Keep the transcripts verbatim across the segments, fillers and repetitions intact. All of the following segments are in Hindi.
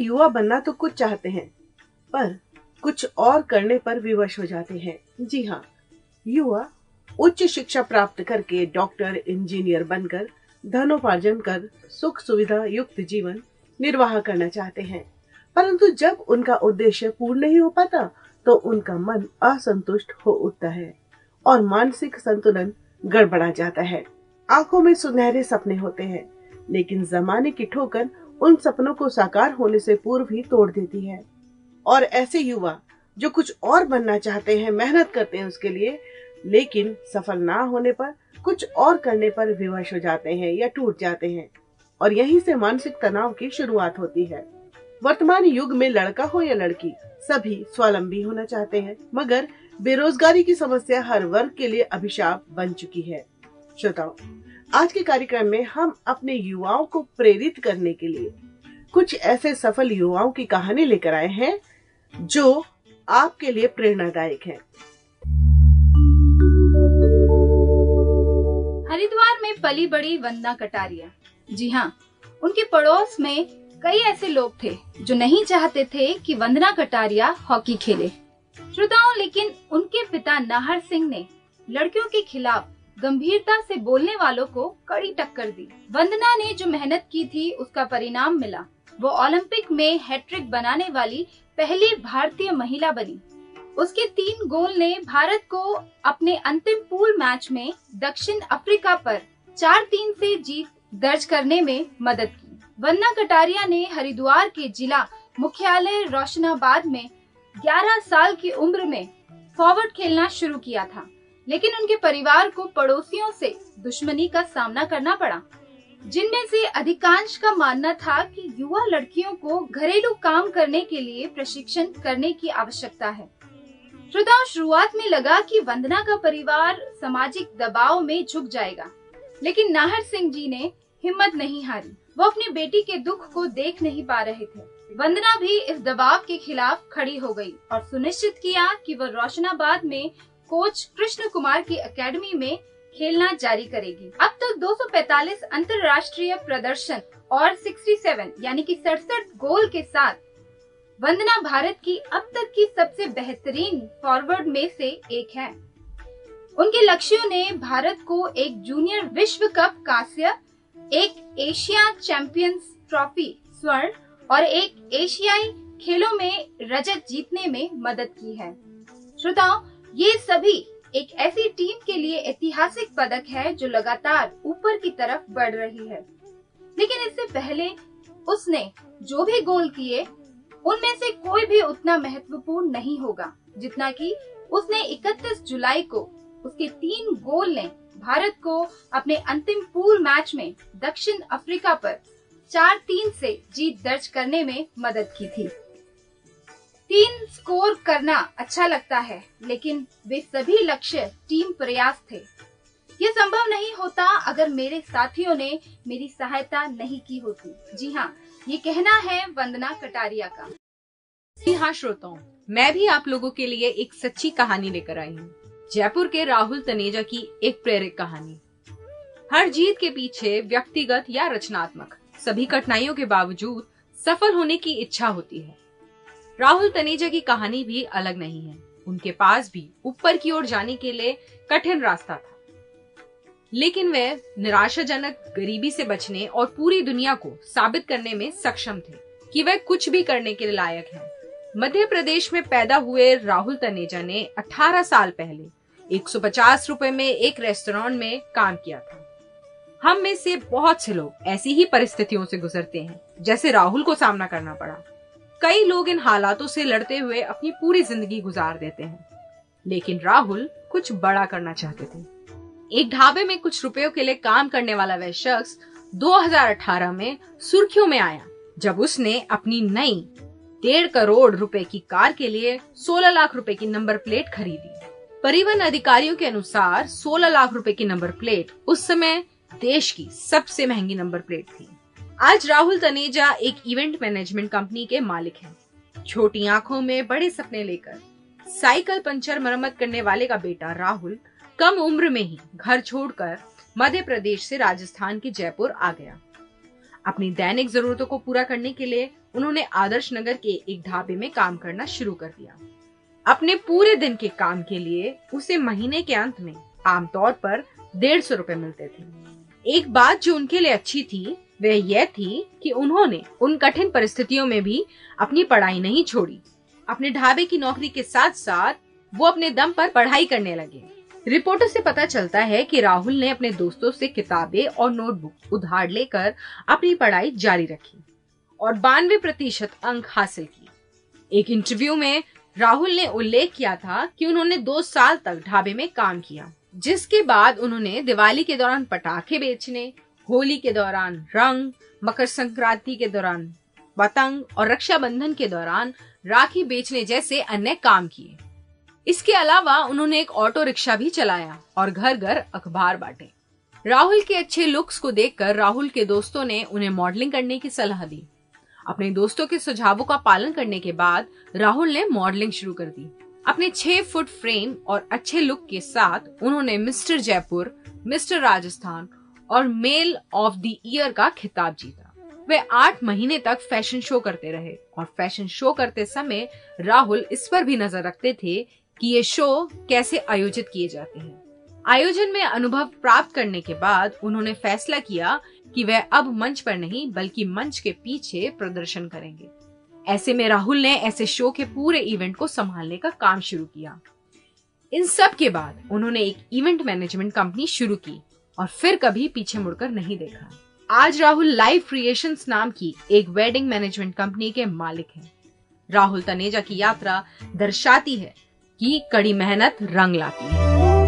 युवा बनना तो कुछ चाहते हैं, पर कुछ और करने पर विवश हो जाते हैं। जी हाँ, युवा उच्च शिक्षा प्राप्त करके डॉक्टर, इंजीनियर बनकर धनोपार्जन कर सुख सुविधा युक्त जीवन निर्वाह करना चाहते हैं, परंतु जब उनका उद्देश्य पूर्ण नहीं हो पाता तो उनका मन असंतुष्ट हो उठता है और मानसिक संतुलन गड़बड़ा जाता है। आंखों में सुनहरे सपने होते हैं, लेकिन जमाने की ठोकर उन सपनों को साकार होने से पूर्व ही तोड़ देती है। और ऐसे युवा जो कुछ और बनना चाहते हैं, मेहनत करते हैं उसके लिए, लेकिन सफल ना होने पर कुछ और करने पर विवश हो जाते हैं या टूट जाते हैं, और यहीं से मानसिक तनाव की शुरुआत होती है। वर्तमान युग में लड़का हो या लड़की, सभी स्वावलंबी होना चाहते हैं, मगर बेरोजगारी की समस्या हर वर्ग के लिए अभिशाप बन चुकी है। श्रोताओ, आज के कार्यक्रम में हम अपने युवाओं को प्रेरित करने के लिए कुछ ऐसे सफल युवाओं की कहानी लेकर आए हैं जो आपके लिए प्रेरणादायक है। हरिद्वार में पली बड़ी वंदना कटारिया। जी हाँ, उनके पड़ोस में कई ऐसे लोग थे जो नहीं चाहते थे कि वंदना कटारिया हॉकी खेले। श्रोताओं, लेकिन उनके पिता नाहर सिंह ने लड़कियों के खिलाफ गंभीरता से बोलने वालों को कड़ी टक्कर दी। वंदना ने जो मेहनत की थी उसका परिणाम मिला। वो ओलंपिक में हैट्रिक बनाने वाली पहली भारतीय महिला बनी। उसके तीन गोल ने भारत को अपने अंतिम पूल मैच में दक्षिण अफ्रीका पर चार तीन से जीत दर्ज करने में मदद की। वंदना कटारिया ने हरिद्वार के जिला मुख्यालय रोशनाबाद में ग्यारह साल की उम्र में फॉरवर्ड खेलना शुरू किया था, लेकिन उनके परिवार को पड़ोसियों से दुश्मनी का सामना करना पड़ा, जिनमें से अधिकांश का मानना था कि युवा लड़कियों को घरेलू काम करने के लिए प्रशिक्षण करने की आवश्यकता है। श्रोताओं, शुरुआत में लगा कि वंदना का परिवार सामाजिक दबाव में झुक जाएगा, लेकिन नाहर सिंह जी ने हिम्मत नहीं हारी। वो अपनी बेटी के दुख को देख नहीं पा रहे थे। वंदना भी इस दबाव के खिलाफ खड़ी हो गई और सुनिश्चित किया कि वह रोशनाबाद में कोच कृष्ण कुमार की एकेडमी में खेलना जारी करेगी। अब तक दो सौ पैंतालीस अंतर्राष्ट्रीय प्रदर्शन और सड़सठ यानी कि सड़सठ गोल के साथ वंदना भारत की अब तक की सबसे बेहतरीन फॉरवर्ड में से एक है। उनके लक्ष्यों ने भारत को एक जूनियर विश्व कप कांस्य, एक एशिया चैंपियंस ट्रॉफी स्वर्ण और एक एशियाई खेलों में रजत जीतने में मदद की है। श्रोताओं, ये सभी एक ऐसी टीम के लिए ऐतिहासिक पदक है जो लगातार ऊपर की तरफ बढ़ रही है। लेकिन इससे पहले उसने जो भी गोल किए उनमें से कोई भी उतना महत्वपूर्ण नहीं होगा जितना कि उसने इकतीस जुलाई को उसके तीन गोल ने भारत को अपने अंतिम पूल मैच में दक्षिण अफ्रीका पर चार तीन से जीत दर्ज करने में मदद की थी। तीन स्कोर करना अच्छा लगता है, लेकिन वे सभी लक्ष्य टीम प्रयास थे। ये संभव नहीं होता अगर मेरे साथियों ने मेरी सहायता नहीं की होती। जी हाँ, ये कहना है वंदना कटारिया का। जी हाँ श्रोताओं, मैं भी आप लोगों के लिए एक सच्ची कहानी लेकर आई हूँ। जयपुर के राहुल तनेजा की एक प्रेरक कहानी। हर जीत के पीछे व्यक्तिगत या रचनात्मक सभी कठिनाइयों के बावजूद सफल होने की इच्छा होती है। राहुल तनेजा की कहानी भी अलग नहीं है। उनके पास भी ऊपर की ओर जाने के लिए कठिन रास्ता था, लेकिन वे निराशाजनक गरीबी से बचने और पूरी दुनिया को साबित करने में सक्षम थे कि वे कुछ भी करने के लायक हैं। मध्य प्रदेश में पैदा हुए राहुल तनेजा ने अठारह साल पहले एक सौ पचास रुपए में एक रेस्टोरेंट में काम किया था। हम में से बहुत से लोग ऐसी ही परिस्थितियों से गुजरते हैं जैसे राहुल को सामना करना पड़ा। कई लोग इन हालातों से लड़ते हुए अपनी पूरी जिंदगी गुजार देते हैं, लेकिन राहुल कुछ बड़ा करना चाहते थे। एक ढाबे में कुछ रुपयों के लिए काम करने वाला वह शख्स दो हज़ार अठारह में सुर्खियों में आया जब उसने अपनी नई डेढ़ करोड़ रुपए की कार के लिए सोलह लाख रुपए की नंबर प्लेट खरीदी। परिवहन अधिकारियों के अनुसार सोलह लाख रुपए की नंबर प्लेट उस समय देश की सबसे महंगी नंबर प्लेट थी। आज राहुल तनेजा एक इवेंट मैनेजमेंट कंपनी के मालिक हैं। छोटी आंखों में बड़े सपने लेकर साइकिल पंचर मरम्मत करने वाले का बेटा राहुल कम उम्र में ही घर छोड़कर मध्य प्रदेश से राजस्थान के जयपुर आ गया। अपनी दैनिक जरूरतों को पूरा करने के लिए उन्होंने आदर्श नगर के एक ढाबे में काम करना शुरू कर दिया। अपने पूरे दिन के काम के लिए उसे महीने के अंत में आमतौर पर डेढ़ सौ रुपए मिलते थे। एक बात जो उनके लिए अच्छी थी वह यह थी कि उन्होंने उन कठिन परिस्थितियों में भी अपनी पढ़ाई नहीं छोड़ी। अपने ढाबे की नौकरी के साथ साथ वो अपने दम पर पढ़ाई करने लगे। रिपोर्टों से पता चलता है कि राहुल ने अपने दोस्तों से किताबें और नोटबुक उधार लेकर अपनी पढ़ाई जारी रखी और बानवे प्रतिशत अंक हासिल किए। एक इंटरव्यू में राहुल ने उल्लेख किया था कि उन्होंने दो साल तक ढाबे में काम किया, जिसके बाद उन्होंने दिवाली के दौरान पटाखे बेचने, होली के दौरान रंग, मकर संक्रांति के दौरान पतंग और रक्षाबंधन के दौरान राखी बेचने जैसे अन्य काम किए। इसके अलावा उन्होंने एक ऑटो रिक्शा भी चलाया और घर घर अखबार बांटे। राहुल के अच्छे लुक्स को देखकर राहुल के दोस्तों ने उन्हें मॉडलिंग करने की सलाह दी। अपने दोस्तों के सुझावों का पालन करने के बाद राहुल ने मॉडलिंग शुरू कर दी। अपने छह फुट फ्रेम और अच्छे लुक के साथ उन्होंने मिस्टर जयपुर, मिस्टर राजस्थान और मेल ऑफ द ईयर का खिताब जीता। वे आठ महीने तक फैशन शो करते रहे और फैशन शो करते समय राहुल इस पर भी नजर रखते थे कि ये शो कैसे आयोजित किए जाते हैं। आयोजन में अनुभव प्राप्त करने के बाद उन्होंने फैसला किया कि वह अब मंच पर नहीं बल्कि मंच के पीछे प्रदर्शन करेंगे। ऐसे में राहुल ने ऐसे शो के पूरे इवेंट को संभालने का काम शुरू किया। इन सब के बाद उन्होंने एक इवेंट मैनेजमेंट कंपनी शुरू की और फिर कभी पीछे मुड़कर नहीं देखा। आज राहुल लाइव क्रिएशंस नाम की एक वेडिंग मैनेजमेंट कंपनी के मालिक हैं। राहुल तनेजा की यात्रा दर्शाती है कि कड़ी मेहनत रंग लाती है।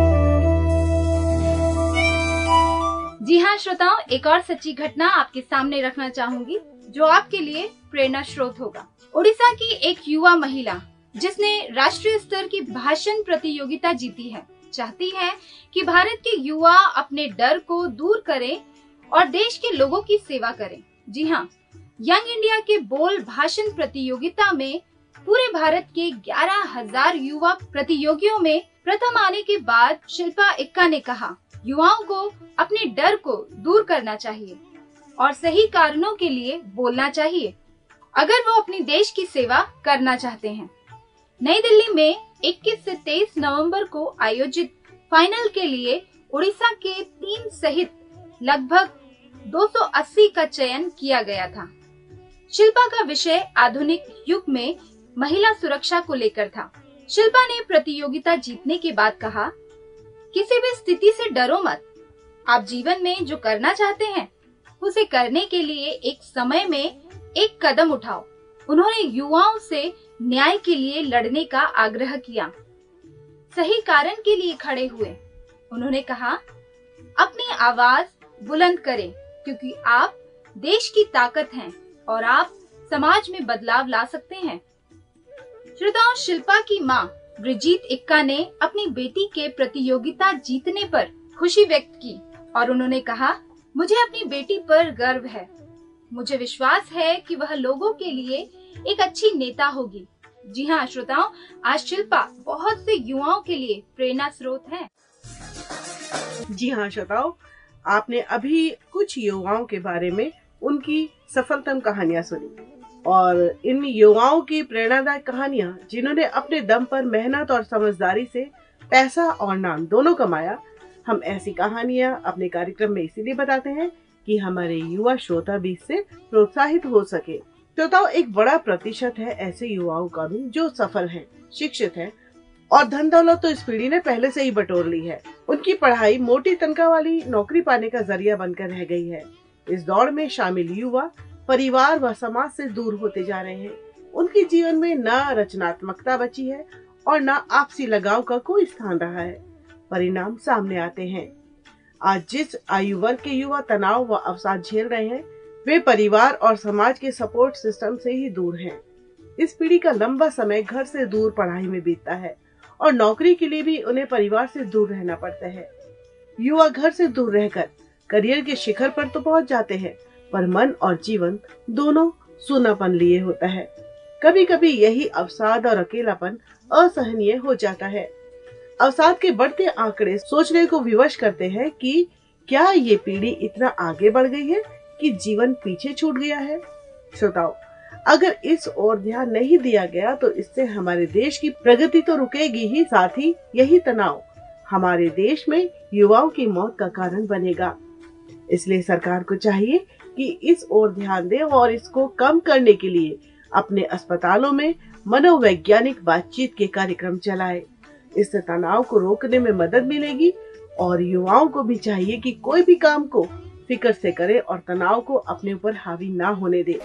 जी हाँ श्रोताओं, एक और सच्ची घटना आपके सामने रखना चाहूंगी जो आपके लिए प्रेरणा स्रोत होगा। उड़ीसा की एक युवा महिला जिसने राष्ट्रीय स्तर की भाषण प्रतियोगिता जीती है, चाहती है कि भारत के युवा अपने डर को दूर करें और देश के लोगों की सेवा करें। जी हाँ, यंग इंडिया के बोल भाषण प्रतियोगिता में पूरे भारत के ग्यारह हजार युवा प्रतियोगियों में प्रथम आने के बाद शिल्पा इक्का ने कहा, युवाओं को अपने डर को दूर करना चाहिए और सही कारणों के लिए बोलना चाहिए अगर वो अपनी देश की सेवा करना चाहते हैं। नई दिल्ली में इक्कीस से तेईस नवंबर को आयोजित फाइनल के लिए उड़ीसा के तीन सहित लगभग दो सौ अस्सी का चयन किया गया था। शिल्पा का विषय आधुनिक युग में महिला सुरक्षा को लेकर था। शिल्पा ने प्रतियोगिता जीतने के बाद कहा, किसी भी स्थिति से डरो मत। आप जीवन में जो करना चाहते हैं उसे करने के लिए एक समय में एक कदम उठाओ। उन्होंने युवाओं से न्याय के लिए लड़ने का आग्रह किया, सही कारण के लिए खड़े हुए। उन्होंने कहा, अपनी आवाज बुलंद करें क्योंकि आप देश की ताकत हैं और आप समाज में बदलाव ला सकते हैं। श्रोताओं, शिल्पा की मां ब्रिजीत इक्का ने अपनी बेटी के प्रतियोगिता जीतने पर खुशी व्यक्त की और उन्होंने कहा, मुझे अपनी बेटी पर गर्व है। मुझे विश्वास है कि वह लोगों के लिए एक अच्छी नेता होगी। जी हाँ श्रोताओं, आज शिल्पा बहुत से युवाओं के लिए प्रेरणा स्रोत है। जी हाँ श्रोताओं, आपने अभी कुछ युवाओं के बारे में उनकी सफलतम कहानियां सुनी और इन युवाओं की प्रेरणादायक कहानियां जिन्होंने अपने दम पर मेहनत और समझदारी से पैसा और नाम दोनों कमाया। हम ऐसी कहानियां अपने कार्यक्रम में इसीलिए बताते हैं कि हमारे युवा श्रोता भी इससे प्रोत्साहित हो सके। श्रोताओं, एक बड़ा प्रतिशत है ऐसे युवाओं का भी जो सफल हैं, शिक्षित हैं और धन दौलत तो इस पीढ़ी ने पहले से ही बटोर ली है। उनकी पढ़ाई मोटी तनख्वाह वाली नौकरी पाने का जरिया बनकर रह गई है। इस दौड़ में शामिल युवा परिवार व समाज से दूर होते जा रहे हैं। उनके जीवन में न रचनात्मकता बची है और न आपसी लगाव का कोई स्थान रहा है। परिणाम सामने आते हैं। आज जिस आयु वर्ग के युवा तनाव व अवसाद झेल रहे हैं, वे परिवार और समाज के सपोर्ट सिस्टम से ही दूर हैं। इस पीढ़ी का लंबा समय घर से दूर पढ़ाई में बीतता है और नौकरी के लिए भी उन्हें परिवार से दूर रहना पड़ता है। युवा घर से दूर रहकर करियर के शिखर पर तो पहुंच जाते हैं, पर मन और जीवन दोनों सूनापन लिए होता है। कभी कभी यही अवसाद और अकेलापन असहनीय हो जाता है। अवसाद के बढ़ते आंकड़े सोचने को विवश करते हैं कि क्या ये पीढ़ी इतना आगे बढ़ गई है कि जीवन पीछे छूट गया है? श्रोताओ, अगर इस ओर ध्यान नहीं दिया गया तो इससे हमारे देश की प्रगति तो रुकेगी ही, साथ ही यही तनाव हमारे देश में युवाओं की मौत का कारण बनेगा। इसलिए सरकार को चाहिए कि इस ओर ध्यान दे और इसको कम करने के लिए अपने अस्पतालों में मनोवैज्ञानिक बातचीत के कार्यक्रम चलाए। इससे तनाव को रोकने में मदद मिलेगी और युवाओं को भी चाहिए कि कोई भी काम को फिक्र से करे और तनाव को अपने ऊपर हावी ना होने दे।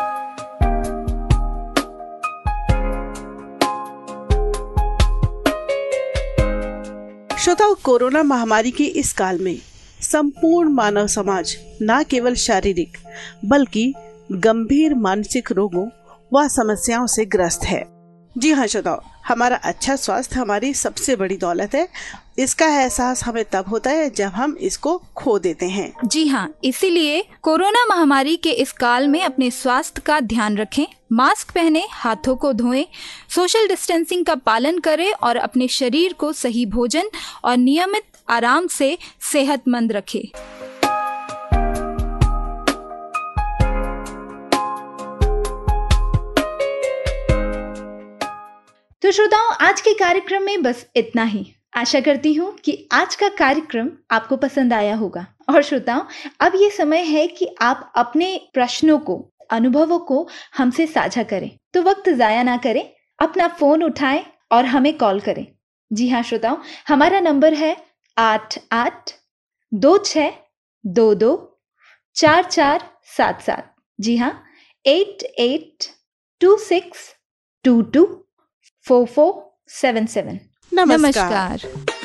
श्रोताओं, कोरोना महामारी के इस काल में संपूर्ण मानव समाज न केवल शारीरिक बल्कि गंभीर मानसिक रोगों व समस्याओं से ग्रस्त है। जी हाँ श्रोताओ, हमारा अच्छा स्वास्थ्य हमारी सबसे बड़ी दौलत है। इसका एहसास हमें तब होता है जब हम इसको खो देते हैं। जी हाँ, इसीलिए कोरोना महामारी के इस काल में अपने स्वास्थ्य का ध्यान रखें, मास्क पहने, हाथों को धोएं, सोशल डिस्टेंसिंग का पालन करें और अपने शरीर को सही भोजन और नियमित आराम से सेहतमंद रखें। तो श्रोताओं, आज के कार्यक्रम में बस इतना ही। आशा करती हूँ कि आज का कार्यक्रम आपको पसंद आया होगा। और श्रोताओं, अब ये समय है कि आप अपने प्रश्नों को, अनुभवों को हमसे साझा करें। तो वक्त जाया ना करें, अपना फोन उठाएं और हमें कॉल करें। जी हाँ श्रोताओं, हमारा नंबर है आठ आठ दो छः दो दो चार चार सात सात। जी हाँ, eight eight two six two two four four seven seven. नमस्कार, नमस्कार।